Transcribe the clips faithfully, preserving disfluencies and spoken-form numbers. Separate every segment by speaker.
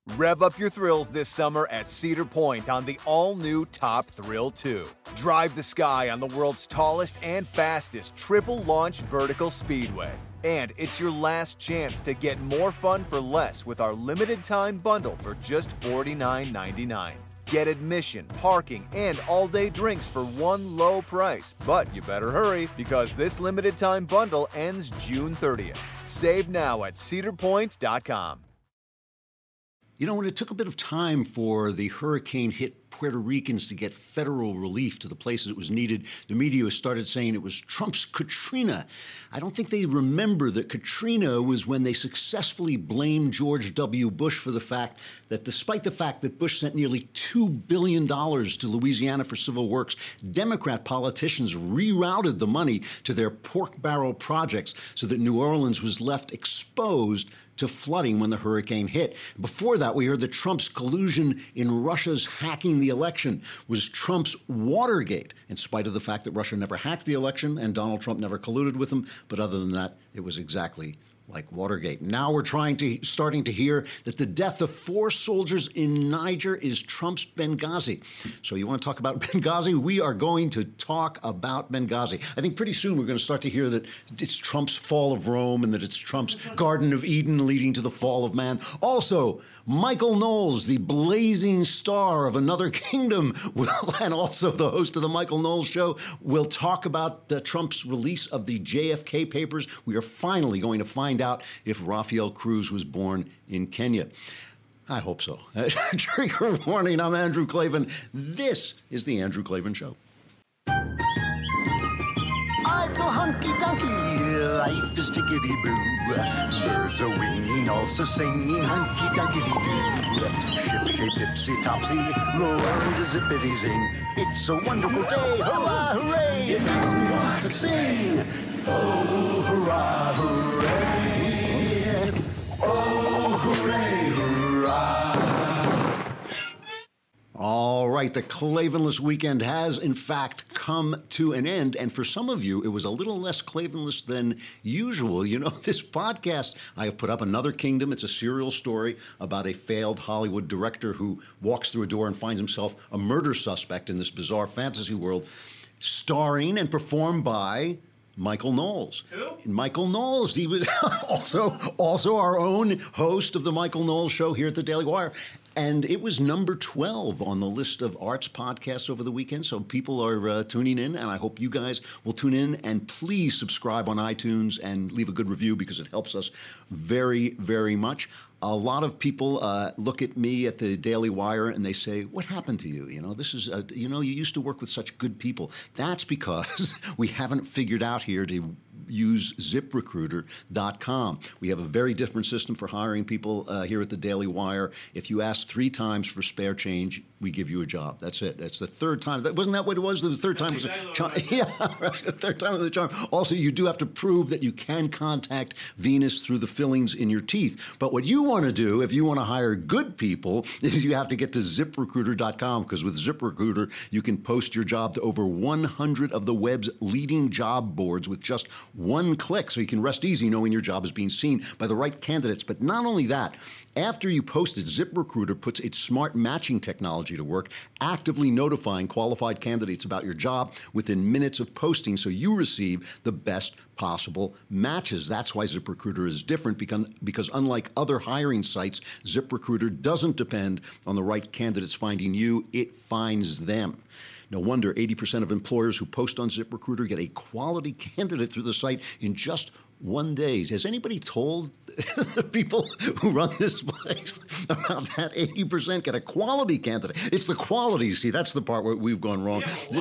Speaker 1: Rev up your thrills this summer at Cedar Point on the all-new Top Thrill two. Drive the sky on the world's tallest and fastest triple-launch vertical speedway. And it's your last chance to get more fun for less with our limited-time bundle for just forty-nine ninety-nine. Get admission, parking, and all-day drinks for one low price. But you better hurry because this limited-time bundle ends June thirtieth. Save now at cedar point dot com.
Speaker 2: You know, when it took a bit of time for the hurricane hit Puerto Ricans to get federal relief to the places it was needed, the media started saying it was Trump's Katrina. I don't think they remember that Katrina was when they successfully blamed George W. Bush for the fact that despite the fact that Bush sent nearly two billion dollars to Louisiana for civil works, Democrat politicians rerouted the money to their pork barrel projects so that New Orleans was left exposed to flooding when the hurricane hit. Before that, we heard that Trump's collusion in Russia's hacking the election was Trump's Watergate, in spite of the fact that Russia never hacked the election and Donald Trump never colluded with them. But other than that, it was exactly like Watergate. Now we're trying to starting to hear that the death of four soldiers in Niger is Trump's Benghazi. So you want to talk about Benghazi? We are going to talk about Benghazi. I think pretty soon we're going to start to hear that it's Trump's fall of Rome and that it's Trump's Garden of Eden leading to the fall of man. Also, Michael Knowles, the blazing star of Another Kingdom, will, and also the host of the Michael Knowles Show, will talk about uh, Trump's release of the J F K papers. We are finally going to find out if Rafael Cruz was born in Kenya. I hope so. Trigger warning, I'm Andrew Klavan. This is The Andrew Klavan Show.
Speaker 3: I feel hunky-dunky, life is tickety-boo. Birds are winging, also singing hunky-dunky-doo. Ship-shape, tipsy-topsy, the world is zippity-zing. It's a wonderful day, hurrah, hooray! It makes me want to sing. Oh, hurrah, hooray! Oh, hooray, hurrah!
Speaker 2: All right, the Klavanless weekend has, in fact, come to an end. And for some of you, it was a little less Klavanless than usual. You know, this podcast, I have put up Another Kingdom. It's a serial story about a failed Hollywood director who walks through a door and finds himself a murder suspect in this bizarre fantasy world, starring and performed by Michael Knowles.
Speaker 4: Who?
Speaker 2: Michael Knowles. He was also, also our own host of the Michael Knowles Show here at the Daily Wire. And it was number twelve on the list of arts podcasts over the weekend. So people are uh, tuning in, and I hope you guys will tune in. And please subscribe on iTunes and leave a good review because it helps us very, very much. A lot of people uh, look at me at the Daily Wire and they say, what happened to you? You know, this is, a, you know, you used to work with such good people. That's because we haven't figured out here to use zip recruiter dot com. We have a very different system for hiring people uh, here at the Daily Wire. If you ask three times for spare change, we give you a job. That's it. That's the third time. That, wasn't that what it was? The third time was a charm. Yeah, right. The third time was the charm. Also, you do have to prove that you can contact Venus through the fillings in your teeth. But what you want to do, if you want to hire good people, is you have to get to zip recruiter dot com, because with ZipRecruiter, you can post your job to over one hundred of the web's leading job boards with just one click, so you can rest easy knowing your job is being seen by the right candidates. But not only that, after you post it, ZipRecruiter puts its smart matching technology to work, actively notifying qualified candidates about your job within minutes of posting, so you receive the best possible matches. That's why ZipRecruiter is different, because, because unlike other hiring sites, ZipRecruiter doesn't depend on the right candidates finding you, it finds them. No wonder eighty percent of employers who post on ZipRecruiter get a quality candidate through the site in just one day. Has anybody told the people who run this place about that? eighty percent get a quality candidate. It's the quality. See, that's the part where we've gone wrong.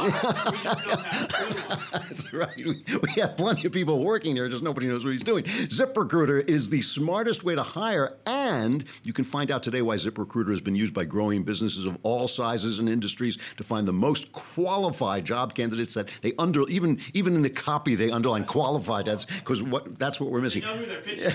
Speaker 2: That's right. We, we have plenty of people working here, just nobody knows what he's doing. ZipRecruiter is the smartest way to hire, and you can find out today why ZipRecruiter has been used by growing businesses of all sizes and industries to find the most qualified job candidates. That they under even even in the copy they underline qualified as, because what what that's what we're missing.
Speaker 4: They know who they're pitching.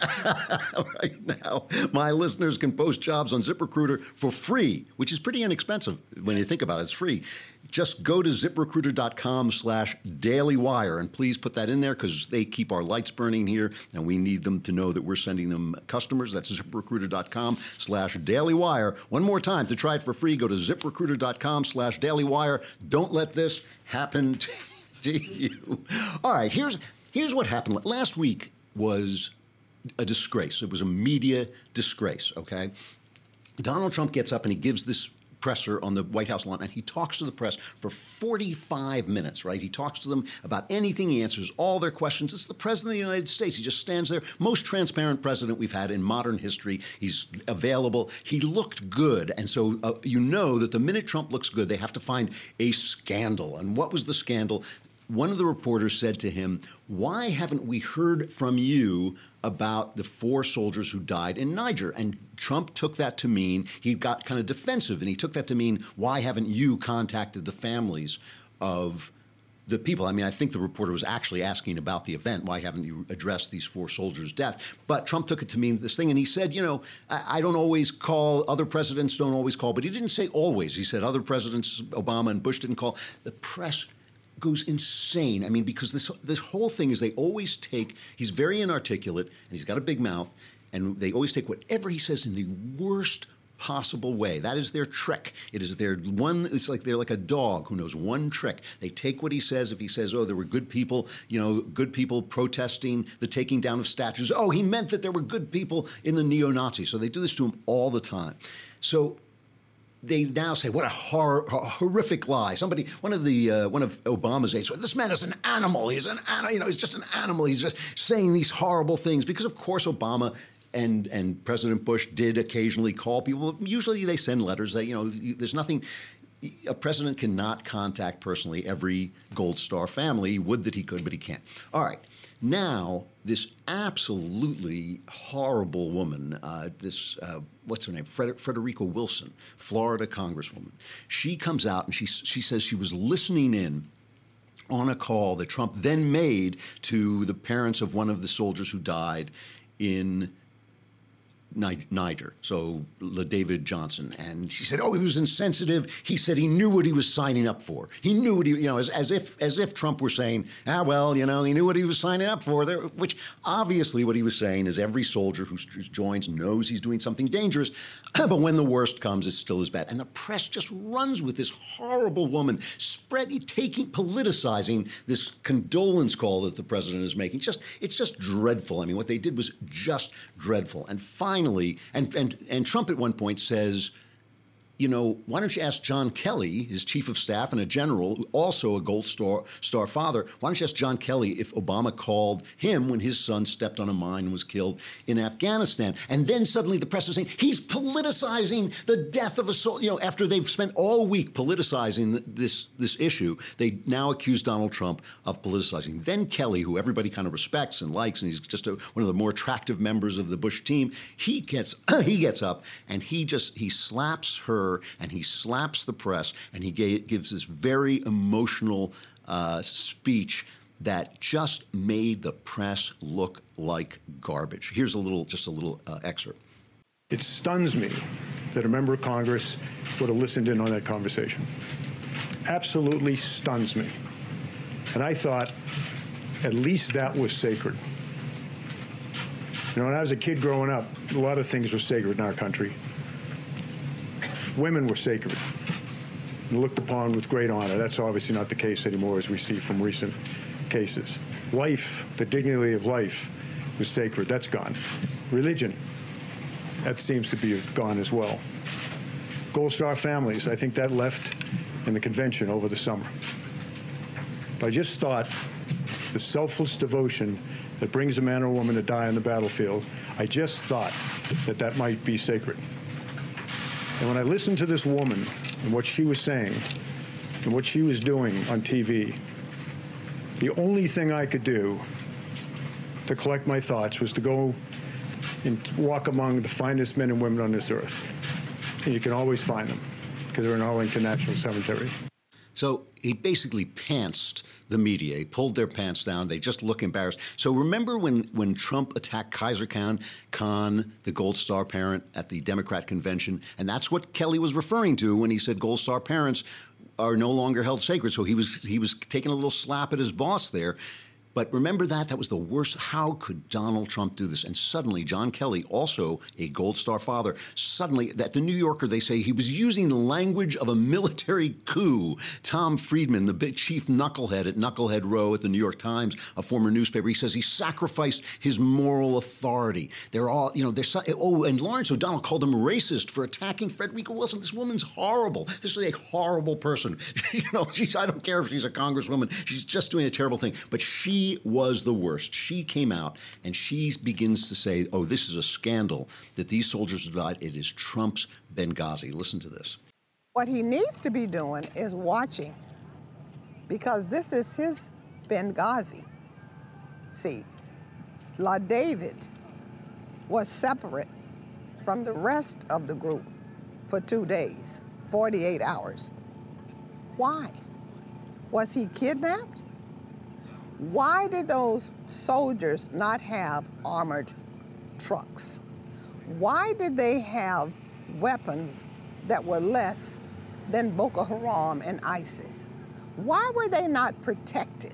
Speaker 2: Right now, my listeners can post jobs on ZipRecruiter for free, which is pretty inexpensive when you think about it. It's free. Just go to ZipRecruiter.com slash DailyWire, and please put that in there because they keep our lights burning here, and we need them to know that we're sending them customers. That's ZipRecruiter.com slash DailyWire. One more time, to try it for free, go to ZipRecruiter.com slash DailyWire. Don't let this happen to you. All right, here's here's what happened. Last week was a disgrace. It was a media disgrace, okay? Donald Trump gets up and he gives this presser on the White House lawn, and he talks to the press for forty-five minutes, right? He talks to them about anything. He answers all their questions. This is the president of the United States. He just stands there. Most transparent president we've had in modern history. He's available. He looked good. And so uh, you know that the minute Trump looks good, they have to find a scandal. And what was the scandal? One of the reporters said to him, why haven't we heard from you about the four soldiers who died in Niger? And Trump took that to mean, he got kind of defensive, and he took that to mean, why haven't you contacted the families of the people? I mean, I think the reporter was actually asking about the event. Why haven't you addressed these four soldiers' death? But Trump took it to mean this thing, and he said, you know, I, I don't always call, other presidents don't always call, but he didn't say always. He said other presidents, Obama and Bush, didn't call. The press goes insane. I mean, because this this whole thing is they always take, he's very inarticulate, and he's got a big mouth, and they always take whatever he says in the worst possible way. That is their trick. It is their one, it's like they're like a dog who knows one trick. They take what he says. If he says, oh, there were good people, you know, good people protesting the taking down of statues. Oh, he meant that there were good people in the neo-Nazis. So they do this to him all the time. So they now say, what a, hor- a horrific lie. Somebody, one of the, uh, one of Obama's aides said, this man is an animal. He's an animal, you know, he's just an animal. He's just saying these horrible things. Because, of course, Obama and and President Bush did occasionally call people. Usually they send letters that, you know, there's nothing, a president cannot contact personally every Gold Star family. He would that he could, but he can't. All right. Now, this absolutely horrible woman, uh, this, uh, what's her name, Fred- Frederica Wilson, Florida Congresswoman, she comes out and she she says she was listening in on a call that Trump then made to the parents of one of the soldiers who died in Niger, so LaDavid Johnson. And she said, oh, he was insensitive. He said he knew what he was signing up for. He knew what he, you know, as, as if as if Trump were saying, ah, well, you know, he knew what he was signing up for, there, which obviously what he was saying is every soldier who joins knows he's doing something dangerous, but when the worst comes, it's still as bad. And the press just runs with this horrible woman, spreading, taking, politicizing this condolence call that the president is making. Just, it's just dreadful. I mean, what they did was just dreadful. And finally, Finally, and, and, and Trump at one point says, you know, why don't you ask John Kelly, his chief of staff and a general, also a Gold Star, Star father, why don't you ask John Kelly if Obama called him when his son stepped on a mine and was killed in Afghanistan? And then suddenly the press is saying, he's politicizing the death of a soldier. You know, after they've spent all week politicizing this, this issue, they now accuse Donald Trump of politicizing. Then Kelly, who everybody kind of respects and likes, and he's just a, one of the more attractive members of the Bush team, he gets, he gets up and he just, he slaps her and he slaps the press, and he gave, gives this very emotional uh, speech that just made the press look like garbage. Here's a little, just a little uh, excerpt.
Speaker 5: It stuns me that a member of Congress would have listened in on that conversation. Absolutely stuns me. And I thought, at least that was sacred. You know, when I was a kid growing up, a lot of things were sacred in our country. Women were sacred and looked upon with great honor. That's obviously not the case anymore, as we see from recent cases. Life, the dignity of life, was sacred. That's gone. Religion, that seems to be gone as well. Gold Star families, I think that left in the convention over the summer. But I just thought the selfless devotion that brings a man or woman to die on the battlefield, I just thought that that might be sacred. And when I listened to this woman and what she was saying and what she was doing on T V, the only thing I could do to collect my thoughts was to go and walk among the finest men and women on this earth. And you can always find them because they're in Arlington National Cemetery.
Speaker 2: So he basically pantsed the media. He pulled their pants down. They just look embarrassed. So remember when, when Trump attacked Kaiser Khan, Khan, the Gold Star parent, at the Democrat convention? And that's what Kelly was referring to when he said Gold Star parents are no longer held sacred. So he was he was taking a little slap at his boss there. But remember that? That was the worst. How could Donald Trump do this? And suddenly, John Kelly, also a Gold Star father, suddenly, at the New Yorker, they say he was using the language of a military coup. Tom Friedman, the big chief knucklehead at Knucklehead Row at the New York Times, a former newspaper, he says he sacrificed his moral authority. They're all, you know, they're, oh, and Lawrence O'Donnell called him racist for attacking Frederica Wilson. This woman's horrible. This is a horrible person. you know, she's, I don't care if she's a congresswoman. She's just doing a terrible thing. But she was the worst. She came out and she begins to say, oh, this is a scandal that these soldiers died. It is Trump's Benghazi. Listen to this.
Speaker 4: What he needs to be doing is watching, because this is his Benghazi. See, La David was separate from the rest of the group for two days, forty-eight hours. Why? Was he kidnapped? Why did those soldiers not have armored trucks? Why did they have weapons that were less than Boko Haram and ISIS? Why were they not protected?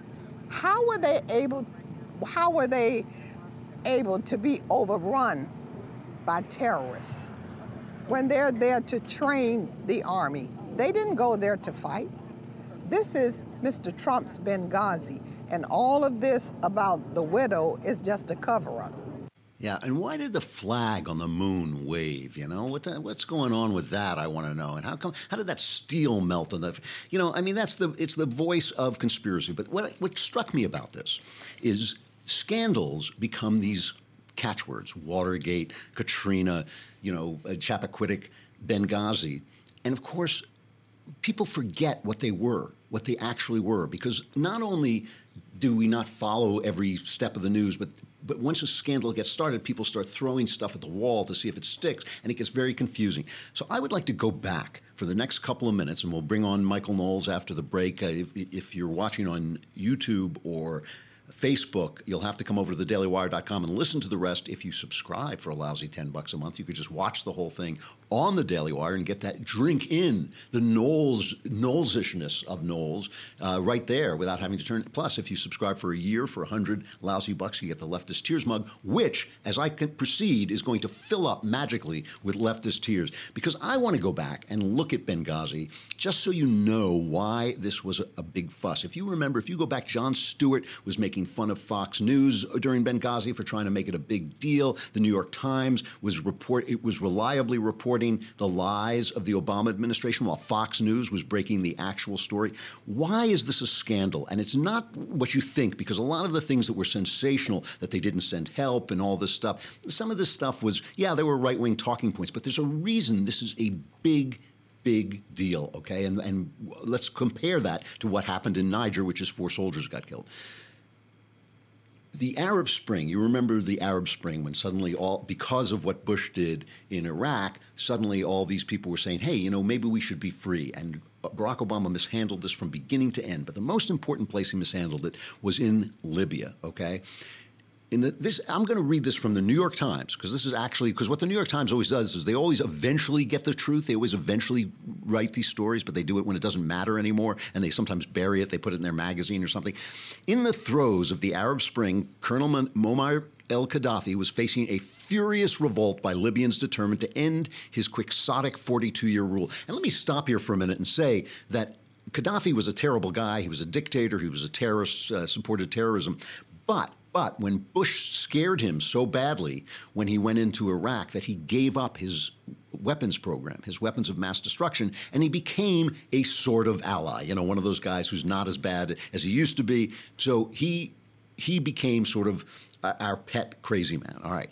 Speaker 4: How were they able, how were they able to be overrun by terrorists when they're there to train the army? They didn't go there to fight. This is Mister Trump's Benghazi. And all of this about the widow is just a cover-up.
Speaker 2: Yeah, and why did the flag on the moon wave? You know, what the, what's going on with that? I want to know. And how come? How did that steel melt on the? You know, I mean, that's the it's the voice of conspiracy. But what what struck me about this is scandals become these catchwords: Watergate, Katrina, you know, Chappaquiddick, Benghazi, and of course, people forget what they were, what they actually were, because not only do we not follow every step of the news, but but once a scandal gets started, people start throwing stuff at the wall to see if it sticks, and it gets very confusing. So I would like to go back for the next couple of minutes, and we'll bring on Michael Knowles after the break. Uh, if, if you're watching on YouTube or Facebook, you'll have to come over to the daily wire dot com and listen to the rest. If you subscribe for a lousy ten bucks a month, you could just watch the whole thing on the Daily Wire and get that, drink in the Knowles, Knowles-ishness of Knowles uh, right there without having to turn it. Plus, if you subscribe for a year for a hundred lousy bucks, you get the Leftist Tears mug, which, as I can proceed, is going to fill up magically with leftist tears. Because I want to go back and look at Benghazi just so you know why this was a, a big fuss. If you remember, if you go back, Jon Stewart was making fun of Fox News during Benghazi for trying to make it a big deal. The New York Times was report it was reliably reporting the lies of the Obama administration while Fox News was breaking the actual story. Why is this a scandal? And it's not what you think, because a lot of the things that were sensational, that they didn't send help and all this stuff, some of this stuff was, yeah, there were right-wing talking points, but there's a reason this is a big big deal, okay? And, and let's compare that to what happened in Niger, which is four soldiers got killed. The Arab Spring, you remember the Arab Spring when suddenly all, because of what Bush did in Iraq, suddenly all these people were saying, hey, you know, maybe we should be free. And Barack Obama mishandled this from beginning to end. But the most important place he mishandled it was in Libya, okay? In the, this, I'm going to read this from the New York Times, because this is actually, because what the New York Times always does is they always eventually get the truth. They always eventually write these stories, but they do it when it doesn't matter anymore, and they sometimes bury it. They put it in their magazine or something. In the throes of the Arab Spring, Colonel Muammar el-Gaddafi was facing a furious revolt by Libyans determined to end his quixotic forty-two-year rule. And let me stop here for a minute and say that Gaddafi was a terrible guy. He was a dictator. He was a terrorist, uh, supported terrorism. But But when Bush scared him so badly when he went into Iraq that he gave up his weapons program, his weapons of mass destruction, and he became a sort of ally, you know, one of those guys who's not as bad as he used to be. So he he became sort of uh, our pet crazy man. All right.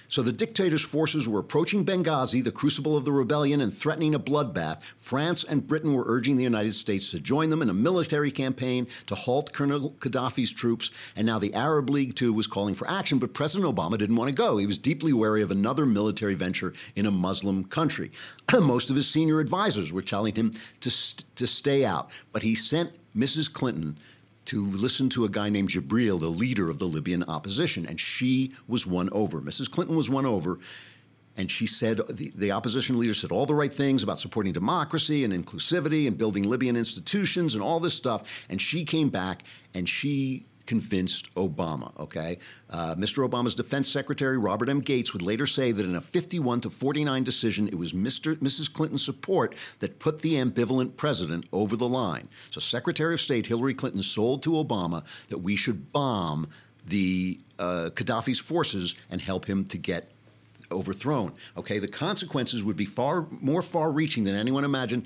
Speaker 2: So the dictator's forces were approaching Benghazi, the crucible of the rebellion, and threatening a bloodbath. France and Britain were urging the United States to join them in a military campaign to halt Colonel Gaddafi's troops. And now the Arab League, too, was calling for action, but President Obama didn't want to go. He was deeply wary of another military venture in a Muslim country. Most of his senior advisors were telling him to, st- to stay out. But he sent Missus Clinton to listen to a guy named Jibril, the leader of the Libyan opposition, and she was won over. Missus Clinton was won over, and she said, the, the opposition leader said all the right things about supporting democracy and inclusivity and building Libyan institutions and all this stuff, and she came back and she convinced Obama, okay? Uh, Mister Obama's defense secretary, Robert M. Gates, would later say that in a fifty-one to forty-nine decision, it was Mister Missus Clinton's support that put the ambivalent president over the line. So Secretary of State Hillary Clinton sold to Obama that we should bomb the uh, Gaddafi's forces and help him to get overthrown. Okay, the consequences would be far more far-reaching than anyone imagined.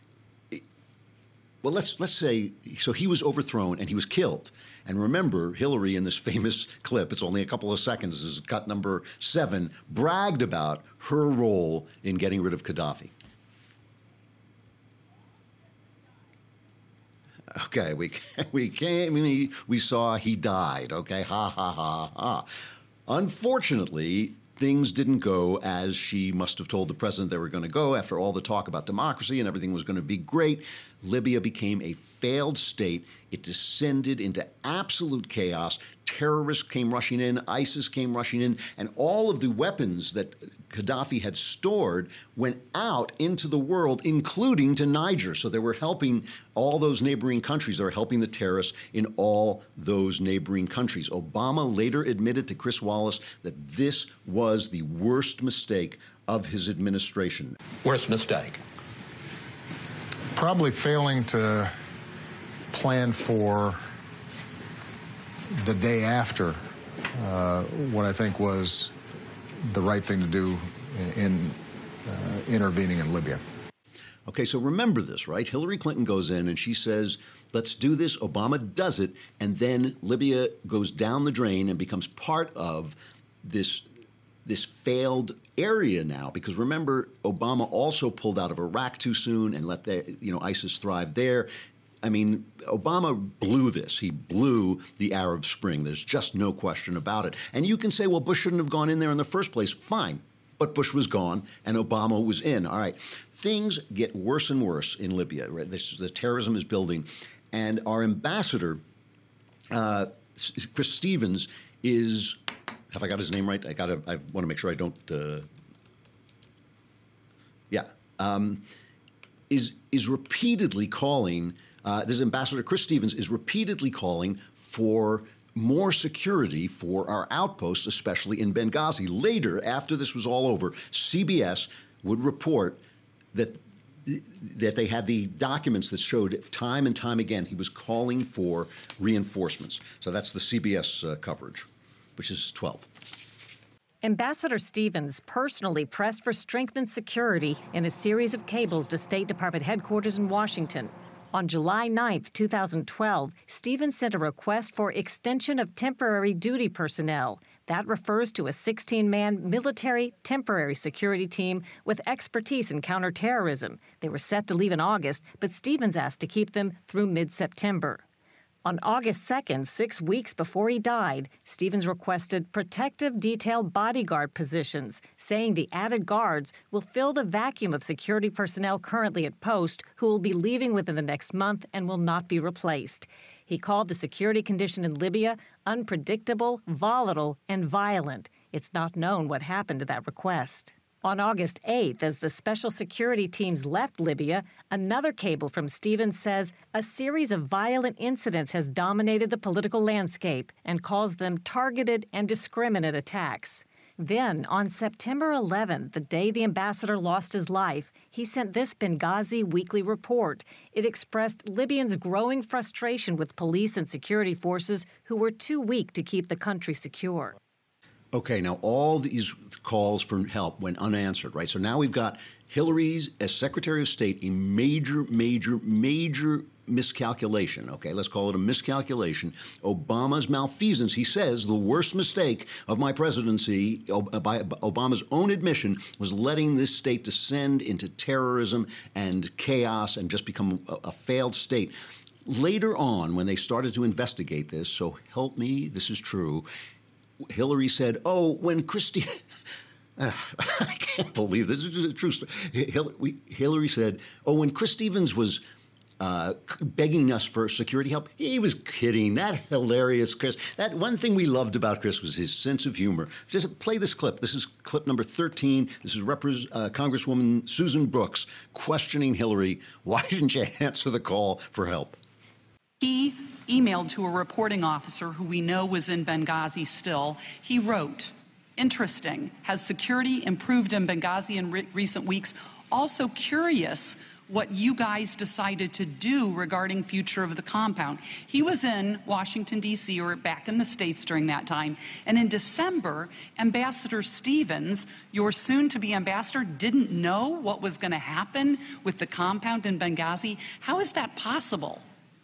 Speaker 2: Well, let's let's say, so he was overthrown and he was killed. And remember, Hillary in this famous clip, it's only a couple of seconds, this is cut number seven, bragged about her role in getting rid of Gaddafi. Okay, we we came, we, we saw he died, okay, ha, ha, ha, ha. Unfortunately, things didn't go as she must have told the president they were going to go. After all the talk about democracy and everything was going to be great, Libya became a failed state. It descended into absolute chaos. Terrorists came rushing in, ISIS came rushing in, and all of the weapons that Gaddafi had stored went out into the world, including to Niger. So they were helping all those neighboring countries. They were helping the terrorists in all those neighboring countries. Obama later admitted to Chris Wallace that this was the worst mistake of his administration.
Speaker 6: Worst mistake?
Speaker 7: Probably failing to plan for the day after uh, what I think was the right thing to do in, in uh, intervening in Libya.
Speaker 2: Okay, so remember this, right? Hillary Clinton goes in and she says, let's do this. Obama does it. And then Libya goes down the drain and becomes part of this, this failed area now. Because remember, Obama also pulled out of Iraq too soon and let the, you know, ISIS thrive there. I mean, Obama blew this. He blew the Arab Spring. There's just no question about it. And you can say, well, Bush shouldn't have gone in there in the first place. Fine. But Bush was gone and Obama was in. All right. Things get worse and worse in Libya. Right? This, the terrorism is building. And our ambassador, uh, Chris Stevens, is, have I got his name right? I got to, I want to make sure I don't, uh, yeah, um, is, is repeatedly calling, Uh, this Ambassador Chris Stevens is repeatedly calling for more security for our outposts, especially in Benghazi. Later, after this was all over, C B S would report that that they had the documents that showed time and time again he was calling for reinforcements. So that's the C B S uh, coverage, which is twelve.
Speaker 8: Ambassador Stevens personally pressed for strengthened security in a series of cables to State Department headquarters in Washington. On July ninth, two thousand twelve, Stevens sent a request for extension of temporary duty personnel. That refers to a sixteen-man military temporary security team with expertise in counterterrorism. They were set to leave in August, but Stevens asked to keep them through mid-September. On August second, six weeks before he died, Stevens requested protective detail bodyguard positions, saying the added guards will fill the vacuum of security personnel currently at post who will be leaving within the next month and will not be replaced. He called the security condition in Libya unpredictable, volatile, and violent. It's not known what happened to that request. On August eighth, as the special security teams left Libya, another cable from Stevens says a series of violent incidents has dominated the political landscape and calls them targeted and discriminate attacks. Then, on September eleventh, the day the ambassador lost his life, he sent this Benghazi weekly report. It expressed Libyans' growing frustration with police and security forces who were too weak to keep the country secure.
Speaker 2: Okay, now all these calls for help went unanswered, right? So now we've got Hillary's, as Secretary of State, a major, major, major miscalculation, okay? Let's call it a miscalculation. Obama's malfeasance, he says, the worst mistake of my presidency, by Obama's own admission, was letting this state descend into terrorism and chaos and just become a, a failed state. Later on, when they started to investigate this, so help me, this is true, Hillary said, oh, when Christie... Uh, I can't believe this. This is a true story. Hillary, Hillary said, oh, when Chris Stevens was uh, begging us for security help, he was kidding. That hilarious Chris. That one thing we loved about Chris was his sense of humor. Just play this clip. This is clip number thirteen. This is Repres- uh, Congresswoman Susan Brooks questioning Hillary. Why didn't you answer the call for help?
Speaker 6: He emailed to a reporting officer who we know was in Benghazi still. He wrote, interesting. Has security improved in Benghazi in re- recent weeks? Also curious what you guys decided to do regarding future of the compound. He was in Washington, D C, or back in the States during that time. And in December, Ambassador Stevens, your soon-to-be ambassador, didn't know what was going to happen with the compound in Benghazi. How is that possible?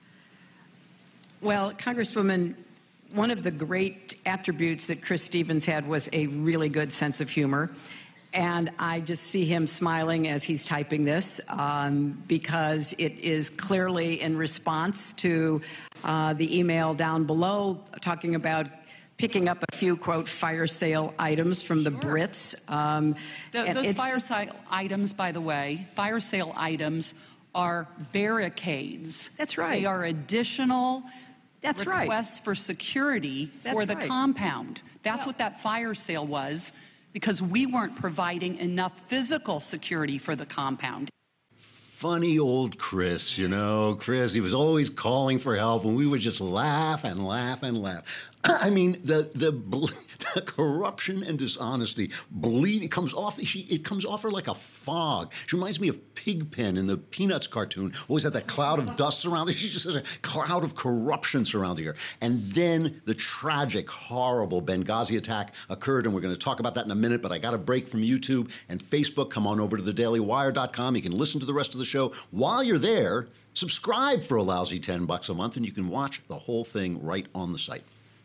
Speaker 9: Well, Congresswoman, one of the great attributes that Chris Stevens had was a really good sense of humor. And I just see him smiling as he's typing this um, because it is clearly in response to uh, the email down below talking about picking up a few, quote, fire sale items from the sure. Brits. Um,
Speaker 6: the, those fire sale items, by the way, fire sale items are barricades.
Speaker 9: That's right.
Speaker 6: They are additional
Speaker 9: That's
Speaker 6: requests
Speaker 9: right.
Speaker 6: for security
Speaker 9: That's
Speaker 6: for the
Speaker 9: right.
Speaker 6: compound. That's
Speaker 9: yeah.
Speaker 6: what that fire sale was, because we weren't providing enough physical security for the compound.
Speaker 2: Funny old Chris, you know, Chris, he was always calling for help, and we would just laugh and laugh and laugh. I mean, the the, the corruption and dishonesty bleed. It comes off. She it comes off her like a fog. She reminds me of Pigpen in the Peanuts cartoon. Always had that cloud of dust surrounding her. She just has a cloud of corruption surrounding her. And then the tragic, horrible Benghazi attack occurred, and we're going to talk about that in a minute. But I got a break from YouTube and Facebook. Come on over to the daily wire dot com. You can listen to the rest of the show while you're there. Subscribe for a lousy ten bucks a month, and you can watch the whole thing right on the site.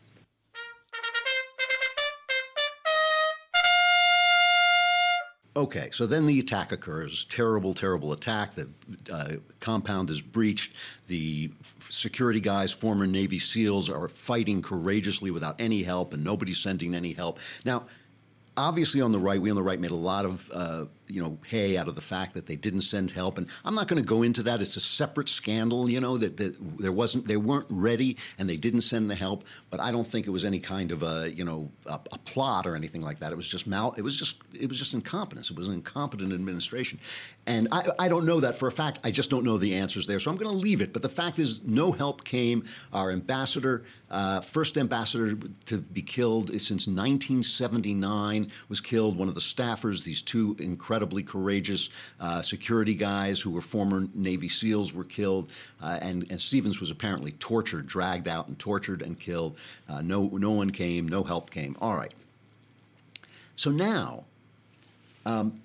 Speaker 2: Okay, so then the attack occurs. Terrible, terrible attack. The uh, compound is breached. The security guys, former Navy SEALs, are fighting courageously without any help, and nobody's sending any help. Now, obviously on the right, we on the right made a lot of, uh, you know, hay out of the fact that they didn't send help. And I'm not going to go into that. It's a separate scandal, you know, that, that there wasn't, they weren't ready and they didn't send the help. But I don't think it was any kind of a, you know, a, a plot or anything like that. It was just mal, it was just, it was just incompetence. It was an incompetent administration. And I, I don't know that for a fact. I just don't know the answers there. So I'm going to leave it. But the fact is, no help came. Our ambassador, uh, first ambassador to be killed since nineteen seventy-nine, was killed. One of the staffers, these two incredibly courageous uh, security guys who were former Navy SEALs, were killed. Uh, and, and Stevens was apparently tortured, dragged out and tortured and killed. Uh, no, no one came. No help came. All right. So now, um,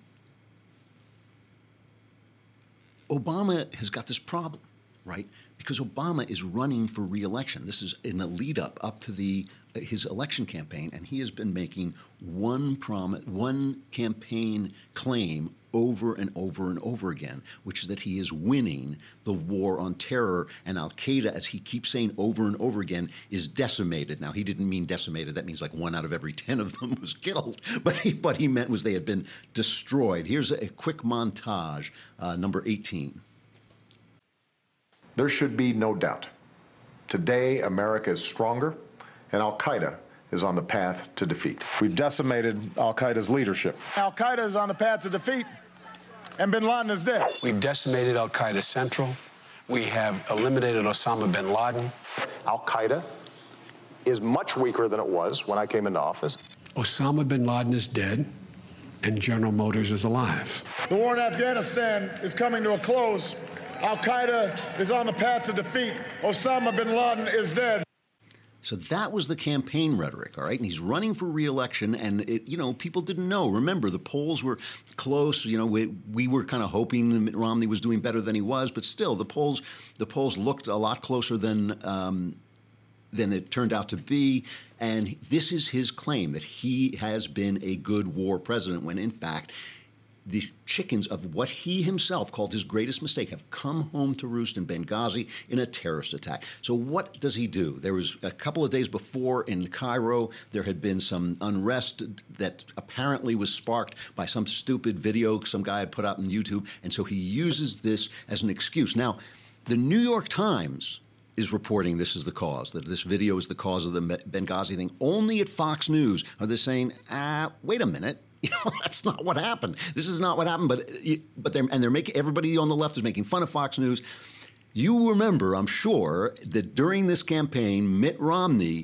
Speaker 2: Obama has got this problem, right? Because Obama is running for re-election. This is in the lead up up to the his election campaign, and he has been making one promise, one campaign claim over and over and over again, which is that he is winning the war on terror, and Al-Qaeda, as he keeps saying over and over again, is decimated. Now, he didn't mean decimated. That means like one out of every ten of them was killed. But he, what he meant was they had been destroyed. Here's a, a quick montage, uh, number eighteen.
Speaker 10: There should be no doubt. Today, America is stronger, and Al-Qaeda is on the path to defeat.
Speaker 11: We've decimated Al-Qaeda's leadership. Al-Qaeda is on the path to defeat, and bin Laden is dead.
Speaker 12: We've decimated Al-Qaeda Central. We have eliminated Osama bin Laden.
Speaker 10: Al-Qaeda is much weaker than it was when I came into office.
Speaker 12: Osama bin Laden is dead, and General Motors is alive.
Speaker 11: The war in Afghanistan is coming to a close. Al-Qaeda is on the path to defeat. Osama bin Laden is dead.
Speaker 2: So that was the campaign rhetoric, all right? And he's running for re-election, and, it, you know, people didn't know. Remember, the polls were close. You know, we, we were kind of hoping that Mitt Romney was doing better than he was, but still, the polls the polls looked a lot closer than um, than it turned out to be. And this is his claim, that he has been a good war president, when, in fact, the chickens of what he himself called his greatest mistake have come home to roost in Benghazi in a terrorist attack. So what does he do? There was a couple of days before in Cairo, there had been some unrest that apparently was sparked by some stupid video some guy had put up on YouTube. And so he uses this as an excuse. Now, the New York Times is reporting this is the cause, that this video is the cause of the Benghazi thing. Only at Fox News are they saying, ah, wait a minute. You know, that's not what happened. This is not what happened. But but they're and they're making everybody on the left is making fun of Fox News. You remember, I'm sure, that during this campaign, Mitt Romney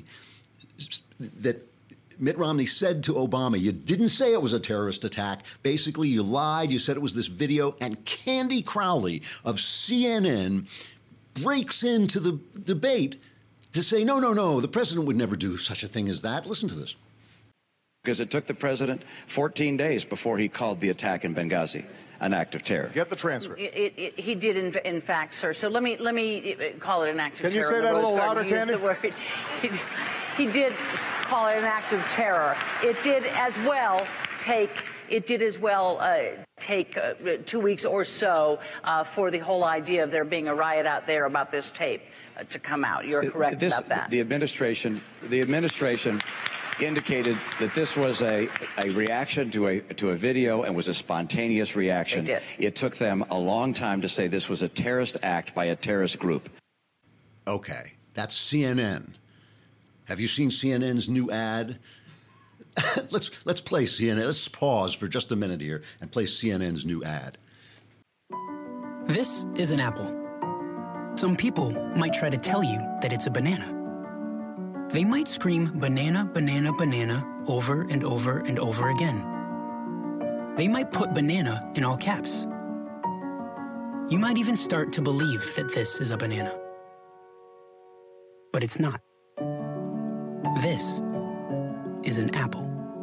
Speaker 2: that Mitt Romney said to Obama, "You didn't say it was a terrorist attack. Basically, you lied. You said it was this video." And Candy Crowley of C N N breaks into the debate to say, "No, no, no. The president would never do such a thing as that." Listen to this.
Speaker 13: Because it took the president fourteen days before he called the attack in Benghazi an act of terror.
Speaker 11: Get the transcript.
Speaker 14: It, it, it, he did, in, in fact, sir. So let me let me call it an act of
Speaker 11: Can
Speaker 14: terror.
Speaker 11: Can you say that a little louder, Candy?
Speaker 14: He, he did call it an act of terror. It did as well take. It did as well uh, take uh, two weeks or so uh, for the whole idea of there being a riot out there about this tape uh, to come out. You're correct
Speaker 13: this,
Speaker 14: about that.
Speaker 13: The administration, the administration indicated that this was a, a reaction to a to a video and was a spontaneous reaction.
Speaker 14: They did.
Speaker 13: It took them a long time to say this was a terrorist act by a terrorist group.
Speaker 2: Okay, that's C N N. Have you seen C N N's new ad? let's let's play C N N. Let's pause for just a minute here and play C N N's new ad.
Speaker 15: This is an apple. Some people might try to tell you that it's a banana. They might scream banana, banana, banana over and over and over again. They might put banana in all caps. You might even start to believe that this is a banana. But it's not. This is an apple.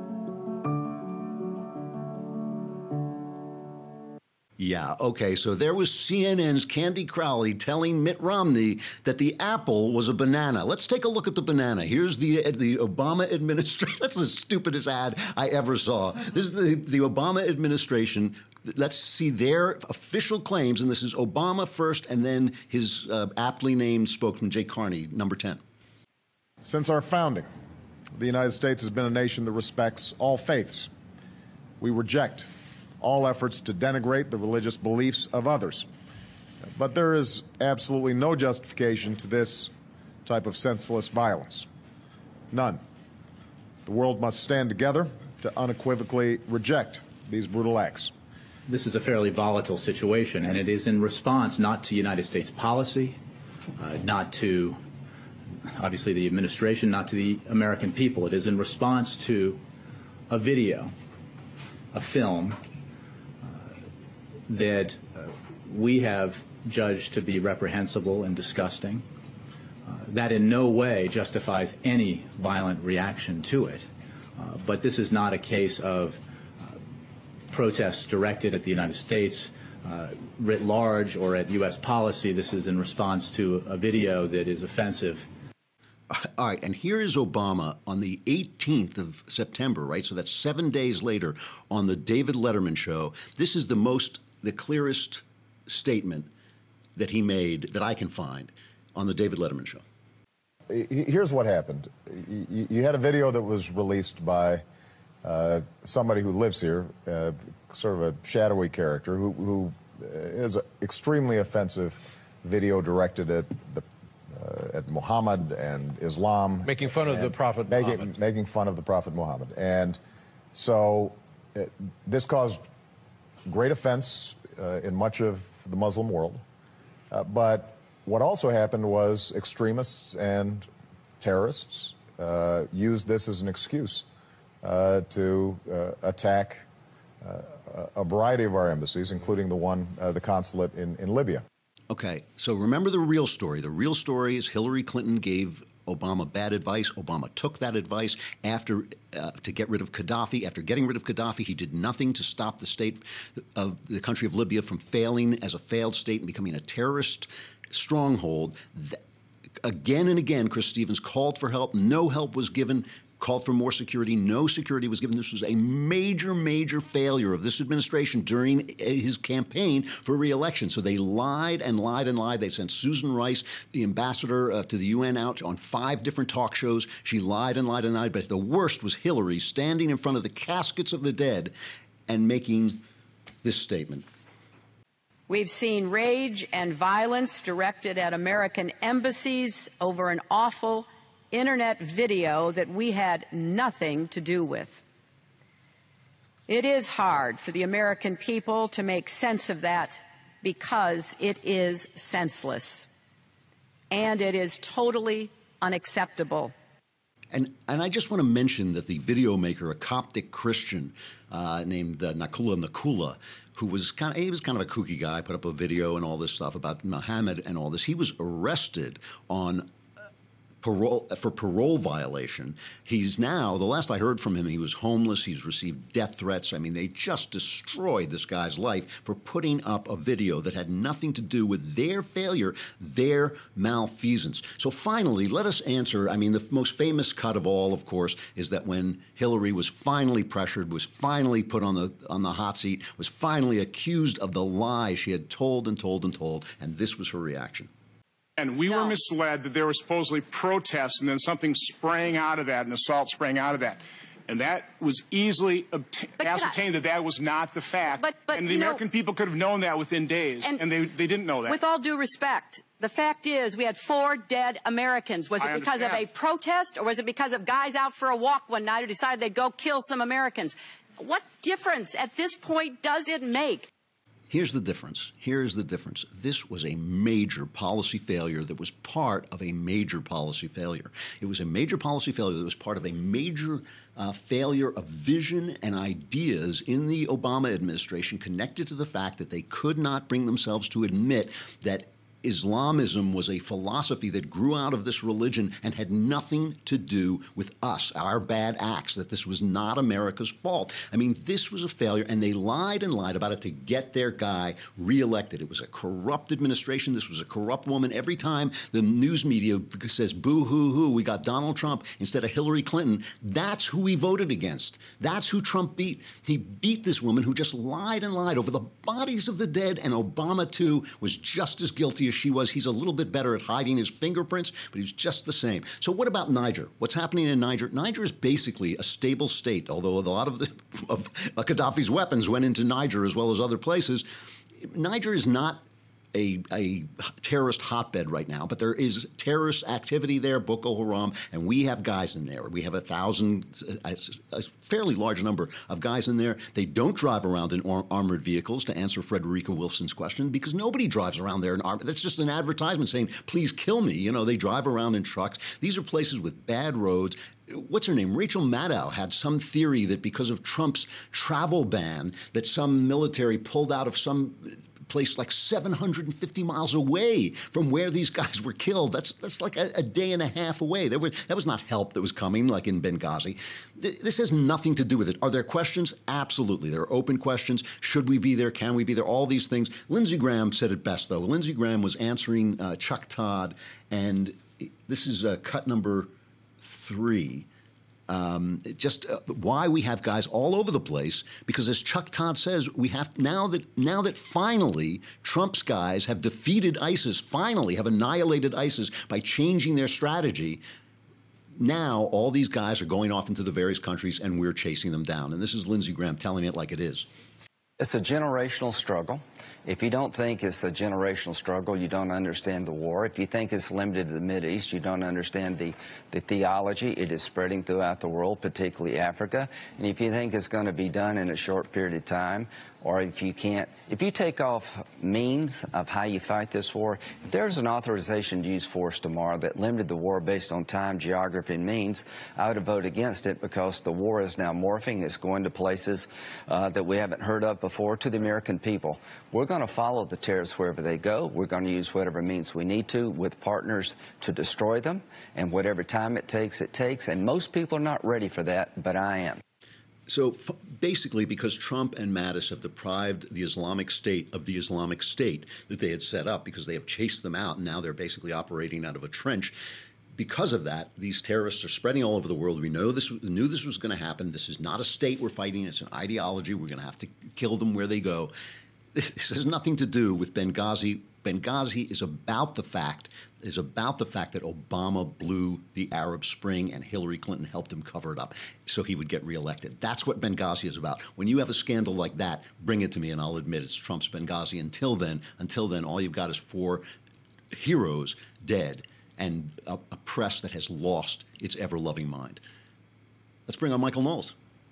Speaker 2: Yeah, okay, so there was C N N's Candy Crowley telling Mitt Romney that the apple was a banana. Let's take a look at the banana. Here's the the Obama administration. That's the stupidest ad I ever saw. This is the, the Obama administration. Let's see their official claims, and this is Obama first, and then his uh, aptly named spokesman, Jay Carney, number ten.
Speaker 11: Since our founding, the United States has been a nation that respects all faiths. We reject all efforts to denigrate the religious beliefs of others. But there is absolutely no justification to this type of senseless violence. None. The world must stand together to unequivocally reject these brutal acts.
Speaker 16: This is a fairly volatile situation, and it is in response not to United States policy, uh, not to, obviously, the administration, not to the American people. It is in response to a video, a film, that uh, we have judged to be reprehensible and disgusting. Uh, that in no way justifies any violent reaction to it. Uh, but this is not a case of uh, protests directed at the United States uh, writ large or at U S policy. This is in response to a video that is offensive.
Speaker 2: All right, and here is Obama on the eighteenth of September, right? So that's seven days later on the David Letterman show. This is the most, the clearest statement that he made that I can find on the David Letterman show.
Speaker 17: Here's what happened. You had a video that was released by uh, somebody who lives here, uh, sort of a shadowy character, who, who is an extremely offensive video directed at the Uh, at Muhammad and Islam.
Speaker 18: Making fun of the Prophet
Speaker 17: making,
Speaker 18: Muhammad.
Speaker 17: Making fun of the Prophet Muhammad. And so uh, this caused great offense uh, in much of the Muslim world. Uh, but what also happened was extremists and terrorists uh, used this as an excuse uh, to uh, attack uh, a variety of our embassies, including the one, uh, the consulate in, in Libya.
Speaker 2: Okay, so remember the real story. The real story is Hillary Clinton gave Obama bad advice. Obama took that advice after uh, to get rid of Gaddafi. After getting rid of Gaddafi, he did nothing to stop the state of the country of Libya from failing as a failed state and becoming a terrorist stronghold. Th- again and again, Chris Stevens called for help. No help was given. Called for more security. No security was given. This was a major, major failure of this administration during his campaign for re-election. So they lied and lied and lied. They sent Susan Rice, the ambassador uh, to the U N, out on five different talk shows. She lied and lied and lied. But the worst was Hillary standing in front of the caskets of the dead and making this statement.
Speaker 9: We've seen rage and violence directed at American embassies over an awful Internet video that we had nothing to do with. It is hard for the American people to make sense of that because it is senseless and it is totally unacceptable.
Speaker 2: And, and I just want to mention that the video maker, a Coptic Christian uh, named uh, Nakula Nakula, who was kind of, he was kind of a kooky guy, put up a video and all this stuff about Muhammad and all this. He was arrested on Parole, for parole violation. He's now, the last I heard from him, he was homeless. He's received death threats. I mean, they just destroyed this guy's life for putting up a video that had nothing to do with their failure, their malfeasance. So finally, let us answer. I mean, the most famous cut of all, of course, is that when Hillary was finally pressured, was finally put on the on the hot seat, was finally accused of the lie she had told and told and told, and this was her reaction.
Speaker 18: And we no. were misled that there were supposedly protests and then something sprang out of that, an assault sprang out of that. And that was easily obta- ascertained I, that that was not the fact. But, but, and the American know, people could have known that within days, and, and they, they didn't know that.
Speaker 9: With all due respect, the fact is we had four dead Americans. Was it I because understand. of a protest, or was it because of guys out for a walk one night who decided they'd go kill some Americans? What difference at this point does it make?
Speaker 2: Here's the difference. Here's the difference. This was a major policy failure that was part of a major policy failure. It was a major policy failure that was part of a major uh, failure of vision and ideas in the Obama administration connected to the fact that they could not bring themselves to admit that Islamism was a philosophy that grew out of this religion and had nothing to do with us, our bad acts, that this was not America's fault. I mean, this was a failure, and they lied and lied about it to get their guy reelected. It was a corrupt administration. This was a corrupt woman. Every time the news media says, boo-hoo-hoo, we got Donald Trump instead of Hillary Clinton, that's who he voted against. That's who Trump beat. He beat this woman who just lied and lied over the bodies of the dead, and Obama, too, was just as guilty as she was. He's a little bit better at hiding his fingerprints, but he's just the same. So what about Niger? What's happening in Niger? Niger is basically a stable state, although a lot of, the, of Gaddafi's weapons went into Niger as well as other places. Niger is not A, a terrorist hotbed right now, but there is terrorist activity there, Boko Haram, and we have guys in there. We have a thousand, a, a fairly large number of guys in there. They don't drive around in ar- armored vehicles, to answer Frederica Wilson's question, because nobody drives around there in armored. That's just an advertisement saying, please kill me. You know, they drive around in trucks. These are places with bad roads. What's her name? Rachel Maddow had some theory that because of Trump's travel ban, that some military pulled out of some place like seven hundred fifty miles away from where these guys were killed. That's that's like a, a day and a half away. There were, that was not help that was coming, like in Benghazi. Th- this has nothing to do with it. Are there questions? Absolutely. There are open questions. Should we be there? Can we be there? All these things. Lindsey Graham said it best, though. Lindsey Graham was answering uh, Chuck Todd, and this is uh, cut number three. Um, just uh, why we have guys all over the place, because as Chuck Todd says, we have now that now that finally Trump's guys have defeated ISIS, finally have annihilated ISIS by changing their strategy. Now all these guys are going off into the various countries and we're chasing them down. And this is Lindsey Graham telling it like it is.
Speaker 19: It's a generational struggle. If you don't think it's a generational struggle, you don't understand the war. If you think it's limited to the Mideast, you don't understand the, the theology. It is spreading throughout the world, particularly Africa. And if you think it's going to be done in a short period of time, or if you can't, if you take off means of how you fight this war, if there's an authorization to use force tomorrow that limited the war based on time, geography, and means, I would vote against it because the war is now morphing. It's going to places uh, that we haven't heard of before. To the American people, we're going to follow the terrorists wherever they go. We're going to use whatever means we need to with partners to destroy them, and whatever time it takes, it takes. And most people are not ready for that, but I am.
Speaker 2: So f- basically, because Trump and Mattis have deprived the Islamic State of the Islamic State that they had set up, because they have chased them out, and now they're basically operating out of a trench. Because of that, these terrorists are spreading all over the world. We know this, knew this was going to happen. This is not a state we're fighting. It's an ideology. We're going to have to kill them where they go. This has nothing to do with Benghazi. Benghazi is about the fact is about the fact that Obama blew the Arab Spring and Hillary Clinton helped him cover it up so he would get reelected. That's what Benghazi is about. When you have a scandal like that, bring it to me and I'll admit it's Trump's Benghazi. Until then, until then, all you've got is four heroes dead and a, a press that has lost its ever-loving mind. Let's bring on Michael Knowles.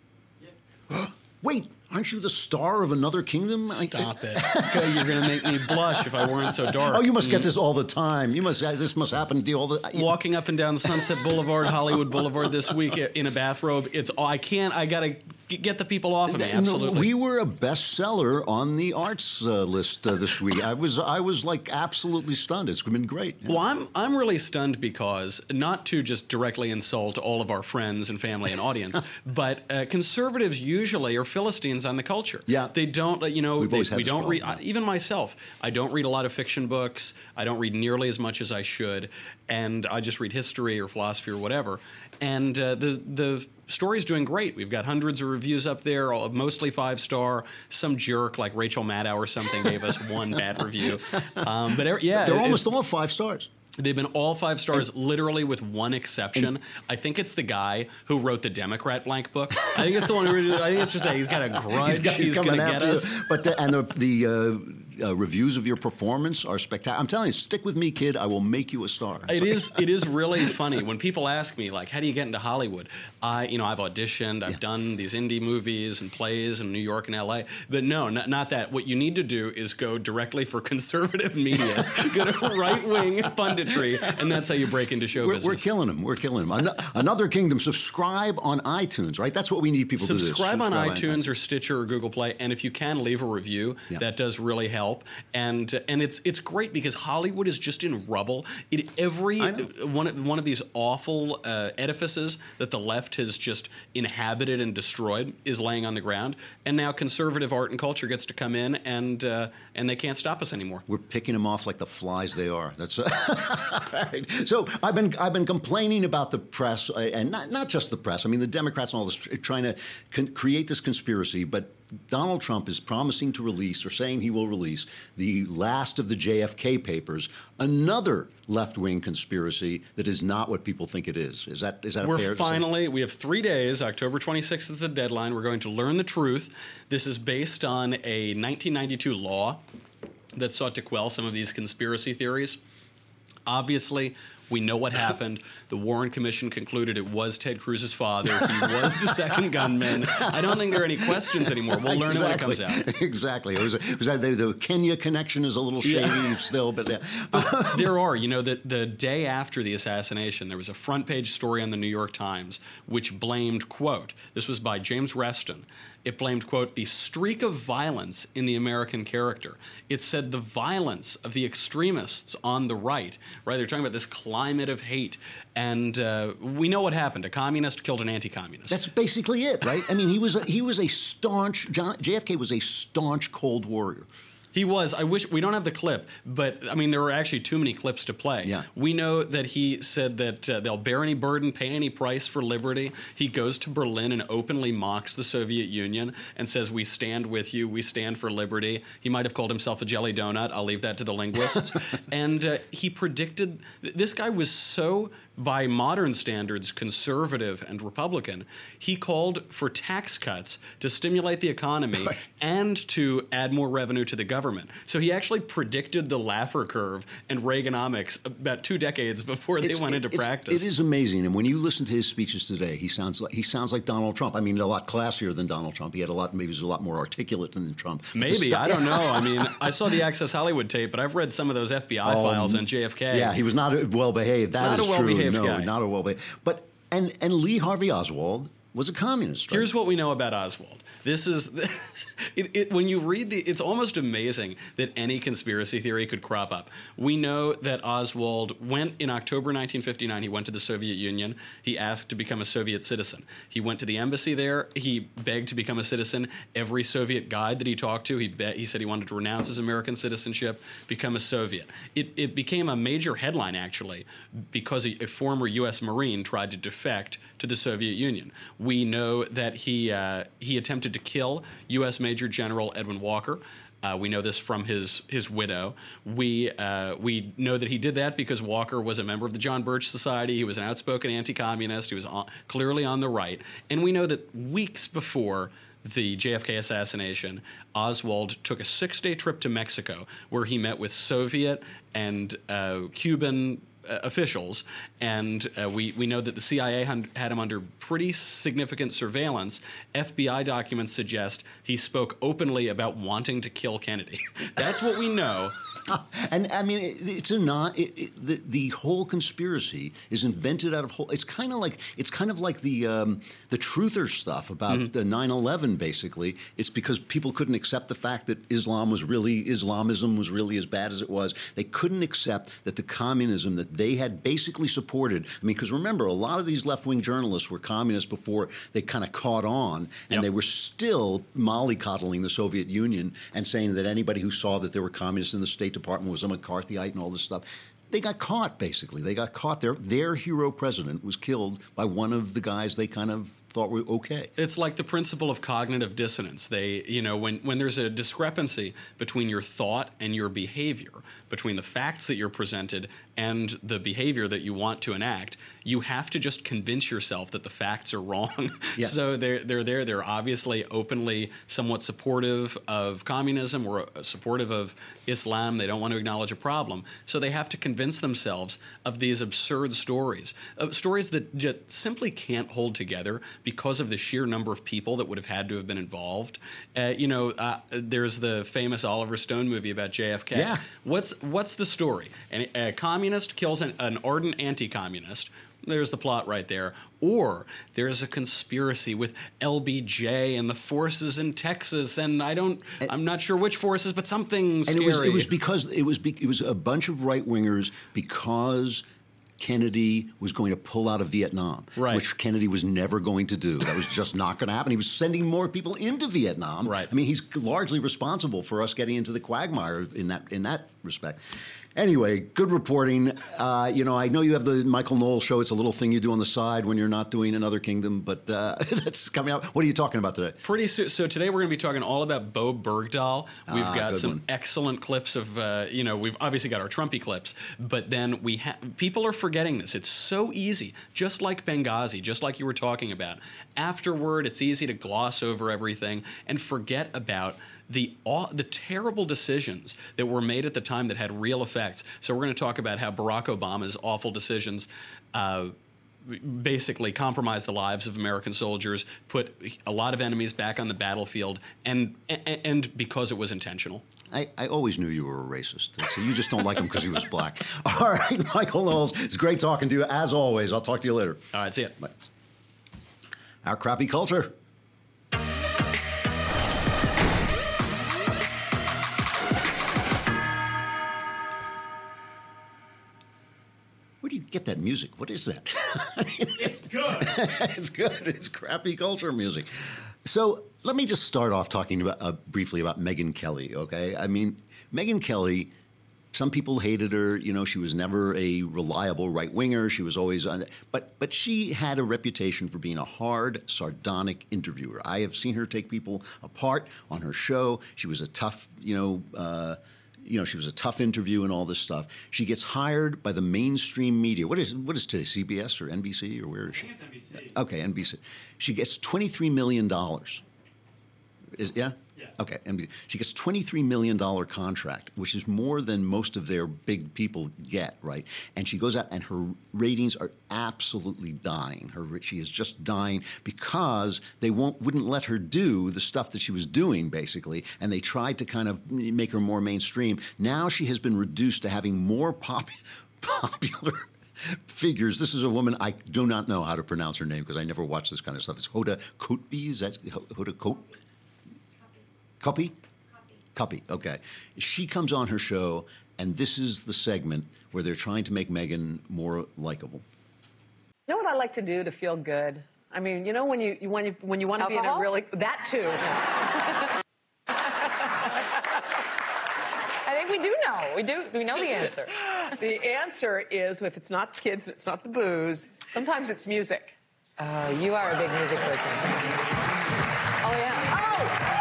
Speaker 2: Yeah. Wait, aren't you the star of Another Kingdom?
Speaker 20: Stop it. Okay, you're going to make me blush if I weren't so dark.
Speaker 2: Oh, you must get this all the time. You must. This must happen to you all the. You
Speaker 20: Walking up and down Sunset Boulevard, Hollywood Boulevard this week in a bathrobe. It's. I can't. I got to get the people off of me. Absolutely.
Speaker 2: No, we were a bestseller on the arts uh, list uh, this week. I was. I was like absolutely stunned. It's been great.
Speaker 20: Yeah. Well, I'm. I'm really stunned because not to just directly insult all of our friends and family and audience, but uh, conservatives usually are Philistines on the culture.
Speaker 2: Yeah.
Speaker 20: They don't, you know, they,
Speaker 2: we
Speaker 20: don't read,
Speaker 2: problem, yeah.
Speaker 20: even myself, I don't read a lot of fiction books. I don't read nearly as much as I should. And I just read history or philosophy or whatever. And uh, the, the story's doing great. We've got hundreds of reviews up there, all, mostly five star. Some jerk like Rachel Maddow or something gave us one bad review. Um, but yeah.
Speaker 2: They're
Speaker 20: it,
Speaker 2: almost all five stars.
Speaker 20: They've been all five stars, and, literally with one exception. And, I think it's the guy who wrote the Democrat blank book. I think it's the one who. I think it's just that he's got a grudge. He's, he's going to get us.
Speaker 2: You. But the, and the, the uh, uh, reviews of your performance are spectacular. I'm telling you, stick with me, kid. I will make you a star.
Speaker 20: It so. is. It is really funny when people ask me, like, how do you get into Hollywood? I, you know, I've auditioned. I've yeah. done these indie movies and plays in New York and L A. But no, not, not that. What you need to do is go directly for conservative media. Go to right wing punditry, and that's how you break into show
Speaker 2: we're,
Speaker 20: business.
Speaker 2: We're killing them. We're killing them. Another Kingdom. Subscribe on iTunes, right? That's what we need people
Speaker 20: subscribe
Speaker 2: to do.
Speaker 20: Subscribe on iTunes or Stitcher or Google Play, and if you can, leave a review. Yeah. That does really help. And and it's it's great because Hollywood is just in rubble. It, every one of, one of these awful uh, edifices that the left has just inhabited and destroyed is laying on the ground, and now conservative art and culture gets to come in, and uh, and they can't stop us anymore.
Speaker 2: We're picking them off like the flies they are. That's uh, right. So I've been I've been complaining about the press, uh, and not not just the press. I mean, the Democrats and all this trying to con- create this conspiracy, but Donald Trump is promising to release, or saying he will release, the last of the J F K papers, another left-wing conspiracy that is not what people think it is. Is that is that
Speaker 20: We're
Speaker 2: fair
Speaker 20: finally,
Speaker 2: to say?
Speaker 20: We have three days. October twenty-sixth is the deadline. We're going to learn the truth. This is based on a nineteen ninety-two law that sought to quell some of these conspiracy theories. Obviously, we know what happened. The Warren Commission concluded it was Ted Cruz's father. He was the second gunman. I don't think there are any questions anymore. We'll learn exactly. it when it comes out.
Speaker 2: Exactly. It was, it was the, the Kenya connection is a little shady yeah. still, but, yeah.
Speaker 20: but there are. You know, the, the day after the assassination, there was a front page story on the New York Times which blamed, quote, this was by James Reston, it blamed, quote, the streak of violence in the American character. It said the violence of the extremists on the right, right? They're talking about this climate of hate. And uh, we know what happened. A communist killed an anti-communist.
Speaker 2: That's basically it, right? I mean, he was a, he was a staunch, John, J F K was a staunch Cold Warrior.
Speaker 20: He was. I wish we don't have the clip, but I mean, there were actually too many clips to play.
Speaker 2: Yeah.
Speaker 20: We know that he said that uh, they'll bear any burden, pay any price for liberty. He goes to Berlin and openly mocks the Soviet Union and says, we stand with you, we stand for liberty. He might have called himself a jelly donut. I'll leave that to the linguists. And uh, he predicted, this guy was so, by modern standards, conservative and Republican. He called for tax cuts to stimulate the economy right. and to add more revenue to the government. government. So he actually predicted the Laffer curve and Reaganomics about two decades before they
Speaker 2: It's-
Speaker 20: went into
Speaker 2: it's-
Speaker 20: practice.
Speaker 2: It is amazing, and when you listen to his speeches today, he sounds like he sounds like Donald Trump. I mean, a lot classier than Donald Trump. He had a lot, maybe he was a lot more articulate than Trump. But the
Speaker 20: Maybe,
Speaker 2: stu-
Speaker 20: I don't know. I mean, I saw the Access Hollywood tape, but I've read some of those F B I
Speaker 2: Um,
Speaker 20: files on J F K.
Speaker 2: Yeah, he was not a well behaved. That
Speaker 20: Not
Speaker 2: is
Speaker 20: a well-behaved
Speaker 2: true. No,
Speaker 20: guy.
Speaker 2: not a well behaved. But and and Lee Harvey Oswald was a communist. Right?
Speaker 20: Here's what we know about Oswald. This is, it, it, when you read the, it's almost amazing that any conspiracy theory could crop up. We know that Oswald went in October nineteen fifty-nine, he went to the Soviet Union. He asked to become a Soviet citizen. He went to the embassy there. He begged to become a citizen. Every Soviet guide that he talked to, he, be, he said he wanted to renounce his American citizenship, become a Soviet. It, it became a major headline, actually, because a, a former U S Marine tried to defect to the Soviet Union. We know that he uh, he attempted to kill U S Major General Edwin Walker. Uh, we know this from his his widow. We uh, we know that he did that because Walker was a member of the John Birch Society. He was an outspoken anti-communist. He was on, clearly on the right. And we know that weeks before the J F K assassination, Oswald took a six-day trip to Mexico where he met with Soviet and uh, Cuban Uh, officials, and uh, we, we know that the C I A hun- had him under pretty significant surveillance. F B I documents suggest he spoke openly about wanting to kill Kennedy. That's what we know.
Speaker 2: And I mean, it, it's a not it, it, the the whole conspiracy is invented out of whole. It's kind of like it's kind of like the um, the truther stuff about
Speaker 20: Mm-hmm.
Speaker 2: the nine eleven. Basically, it's because people couldn't accept the fact that Islam was really Islamism was really as bad as it was. They couldn't accept that the communism that they had basically supported. I mean, because remember, a lot of these left wing journalists were communists before they kind of caught on, and
Speaker 20: Yep.
Speaker 2: they were still mollycoddling the Soviet Union and saying that anybody who saw that there were communists in the State Department was a McCarthyite and all this stuff. They got caught, basically. They got caught. Their, their hero president was killed by one of the guys they kind of thought were okay.
Speaker 20: It's like the principle of cognitive dissonance. They, you know, when, when there's a discrepancy between your thought and your behavior, between the facts that you're presented and the behavior that you want to enact, you have to just convince yourself that the facts are wrong.
Speaker 2: Yeah.
Speaker 20: So they're, they're there. They're obviously openly somewhat supportive of communism or supportive of Islam. They don't want to acknowledge a problem. So they have to convince themselves of these absurd stories, uh, stories that just simply can't hold together because of the sheer number of people that would have had to have been involved. Uh, you know, uh, there's the famous Oliver Stone movie about J F K.
Speaker 2: Yeah.
Speaker 20: What's what's the story? An, a communist kills an, an ardent anti-communist. There's the plot right there. Or there's a conspiracy with L B J and the forces in Texas, and I don't, I'm not sure which forces, but something scary.
Speaker 2: And it was it was because it was be, it was a bunch of right wingers because Kennedy was going to pull out of Vietnam,
Speaker 20: Right.
Speaker 2: which Kennedy was never going to do. That was just not going to happen. He was sending more people into Vietnam.
Speaker 20: Right.
Speaker 2: I mean, he's largely responsible for us getting into the quagmire in that in that respect. Anyway, good reporting. Uh, you know, I know you have the Michael Knowles show. It's a little thing you do on the side when you're not doing Another Kingdom, but uh, that's coming out. What are you talking about today?
Speaker 20: Pretty soon. So today we're going to be talking all about Bo Bergdahl. We've
Speaker 2: Ah,
Speaker 20: got
Speaker 2: good
Speaker 20: some
Speaker 2: one.
Speaker 20: excellent clips of, uh, you know, we've obviously got our Trumpy clips, but then we have, people are forgetting this. It's so easy, just like Benghazi, just like you were talking about. Afterward, it's easy to gloss over everything and forget about the aw- the terrible decisions that were made at the time that had real effects. So we're going to talk about how Barack Obama's awful decisions uh, basically compromised the lives of American soldiers, put a lot of enemies back on the battlefield, and and, and because it was intentional.
Speaker 2: I, I always knew you were a racist. So you just don't like him because he was black. All right, Michael Knowles, it's great talking to you. As always, I'll talk to you later.
Speaker 20: All right, see ya.
Speaker 2: Bye. Our crappy culture. Where do you get that music? What is that?
Speaker 21: It's good.
Speaker 2: It's good. It's crappy culture music. So let me just start off talking about, uh, briefly about Megyn Kelly, okay? I mean, Megyn Kelly, some people hated her. You know, she was never a reliable right-winger. She was always on, but but she had a reputation for being a hard, sardonic interviewer. I have seen her take people apart on her show. She was a tough, you know, uh, you know, she was a tough interview and all this stuff. She gets hired by the mainstream media. What is what is today? C B S or N B C or where is she?
Speaker 21: I think it's N B C.
Speaker 2: Okay, N B C. She gets twenty-three million dollars. Is yeah?
Speaker 21: Yeah.
Speaker 2: Okay, and she gets twenty-three million dollars contract, which is more than most of their big people get, right? And she goes out, and her ratings are absolutely dying. Her she is just dying because they won't wouldn't let her do the stuff that she was doing, basically, and they tried to kind of make her more mainstream. Now she has been reduced to having more pop popular figures. This is a woman, I do not know how to pronounce her name because I never watch this kind of stuff. It's Hoda Kotb, is that Hoda Kotb? Cuppy? Cuppy, okay. She comes on her show, and this is the segment where they're trying to make Meghan more likable.
Speaker 1: You know what I like to do to feel good? I mean, you know when you, when you when you want to be in a really that too.
Speaker 22: I think we do know. We do. We know the answer.
Speaker 1: The answer is if it's not kids, it's not the booze. Sometimes it's music.
Speaker 22: Oh, you are a big music person. Oh yeah.
Speaker 1: Oh.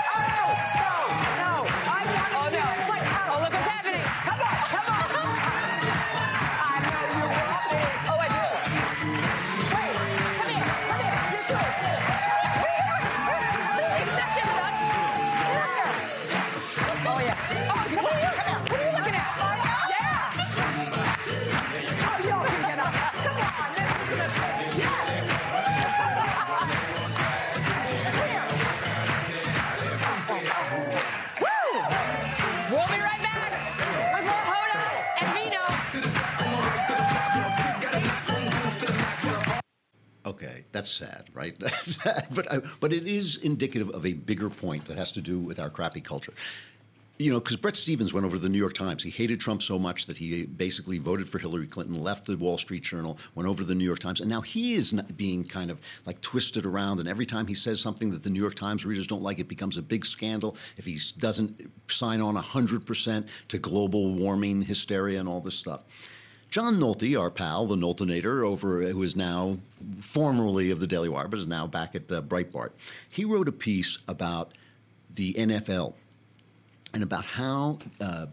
Speaker 2: Okay, that's sad, right? That's sad, but uh, but it is indicative of a bigger point that has to do with our crappy culture. You know, because Bret Stephens went over to the New York Times. He hated Trump so much that he basically voted for Hillary Clinton, left the Wall Street Journal, went over to the New York Times, and now he is not being kind of like twisted around. And every time he says something that the New York Times readers don't like, it becomes a big scandal. If he doesn't sign on one hundred percent to global warming hysteria and all this stuff. John Nolte, our pal, the Noltenator, over who is now formerly of the Daily Wire, but is now back at uh, Breitbart, he wrote a piece about the N F L and about how uh,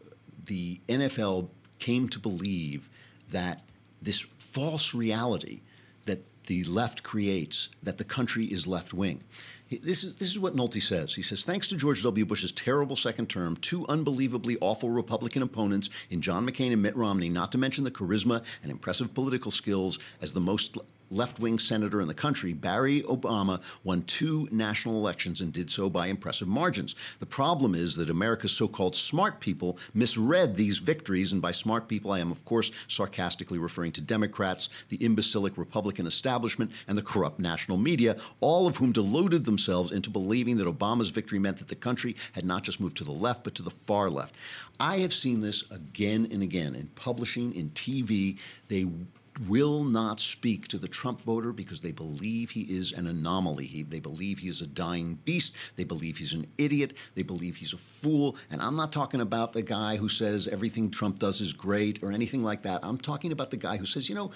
Speaker 2: the N F L came to believe that this false reality that the left creates, that the country is left-wing. This is, this is what Nolte says. He says, thanks to George W. Bush's terrible second term, two unbelievably awful Republican opponents in John McCain and Mitt Romney, not to mention the charisma and impressive political skills as the most left-wing senator in the country, Barry Obama won two national elections and did so by impressive margins. The problem is that America's so-called smart people misread these victories, and by smart people I am, of course, sarcastically referring to Democrats, the imbecilic Republican establishment, and the corrupt national media, all of whom deluded themselves into believing that Obama's victory meant that the country had not just moved to the left, but to the far left. I have seen this again and again in publishing, in T V. They will not speak to the Trump voter because they believe he is an anomaly. He, they believe he is a dying beast. They believe he's an idiot. They believe he's a fool. And I'm not talking about the guy who says everything Trump does is great or anything like that. I'm talking about the guy who says, you know,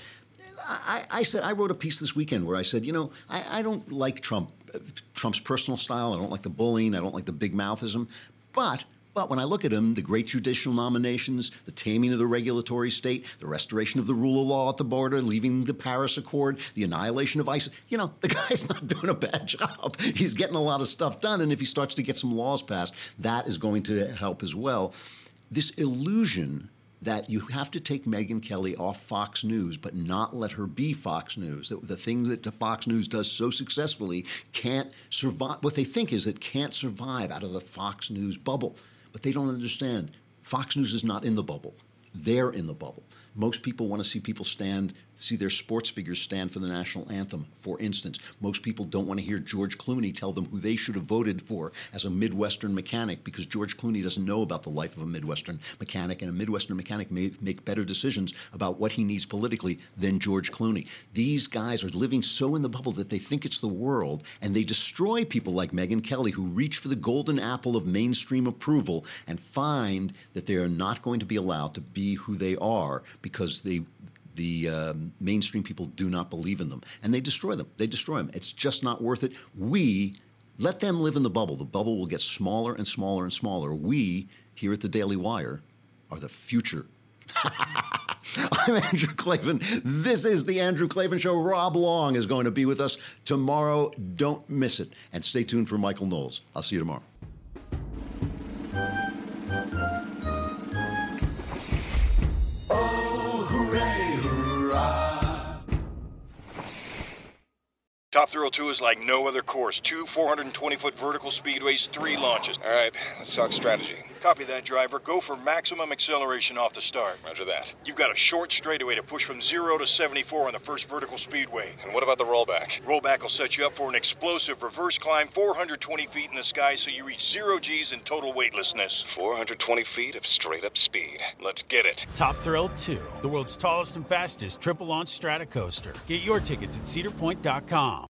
Speaker 2: I, I said I wrote a piece this weekend where I said, you know, I, I don't like Trump, Trump's personal style. I don't like the bullying. I don't like the big mouthism. But But when I look at him, the great judicial nominations, the taming of the regulatory state, the restoration of the rule of law at the border, leaving the Paris Accord, the annihilation of ISIS, you know, the guy's not doing a bad job. He's getting a lot of stuff done, and if he starts to get some laws passed, that is going to help as well. This illusion that you have to take Megyn Kelly off Fox News but not let her be Fox News, that the thing that the Fox News does so successfully can't survive. What they think is it can't survive out of the Fox News bubble. But they don't understand. Fox News is not in the bubble. They're in the bubble. Most people want to see people stand, see their sports figures stand for the national anthem, for instance. Most people don't want to hear George Clooney tell them who they should have voted for as a Midwestern mechanic because George Clooney doesn't know about the life of a Midwestern mechanic, and a Midwestern mechanic may make better decisions about what he needs politically than George Clooney. These guys are living so in the bubble that they think it's the world, and they destroy people like Megyn Kelly who reach for the golden apple of mainstream approval and find that they are not going to be allowed to be who they are because they the uh, mainstream people do not believe in them. And they destroy them. They destroy them. It's just not worth it. We let them live in the bubble. The bubble will get smaller and smaller and smaller. We, here at the Daily Wire, are the future. I'm Andrew Klavan. This is the Andrew Klavan Show. Rob Long is going to be with us tomorrow. Don't miss it. And stay tuned for Michael Knowles. I'll see you tomorrow.
Speaker 3: Top Thrill two is like no other course. Two four hundred twenty foot vertical speedways, three launches.
Speaker 5: All right, let's talk strategy.
Speaker 3: Copy that, driver. Go for maximum acceleration off the start.
Speaker 5: Roger that.
Speaker 3: You've got a short straightaway to push from zero to seventy-four on the first vertical speedway.
Speaker 5: And what about the rollback?
Speaker 3: Rollback will set you up for an explosive reverse climb four hundred twenty feet in the sky so you reach zero G's in total weightlessness.
Speaker 5: four hundred twenty feet of straight-up speed. Let's get it.
Speaker 23: Top Thrill two, the world's tallest and fastest triple-launch strata coaster. Get your tickets at cedar point dot com.